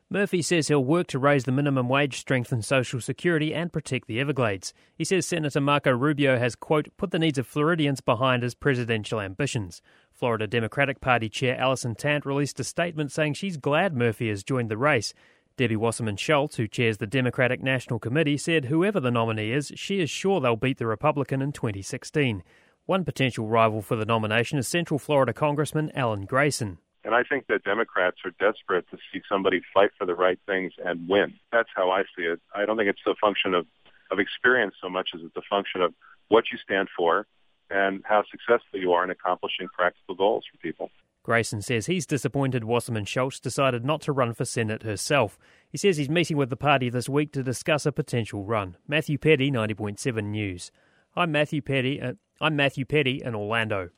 Murphy says he'll work to raise the minimum wage, strengthen social security and protect the Everglades. He says Senator Marco Rubio has, quote, put the needs of Floridians behind his presidential ambitions. Florida Democratic Party Chair Allison Tant released a statement saying she's glad Murphy has joined the race. Debbie Wasserman Schultz, who chairs the Democratic National Committee, said whoever the nominee is, she is sure they'll beat the Republican in 2016. One potential rival for the nomination is Central Florida Congressman Alan Grayson. And I think that Democrats are desperate to see somebody fight for the right things and win. That's how I see it. I don't think it's a function of experience so much as it's a function of what you stand for and how successful you are in accomplishing practical goals for people. Grayson says he's disappointed Wasserman Schultz decided not to run for Senate herself. He says he's meeting with the party this week to discuss a potential run. Matthew Petty, 90.7 News. I'm Matthew Petty in Orlando.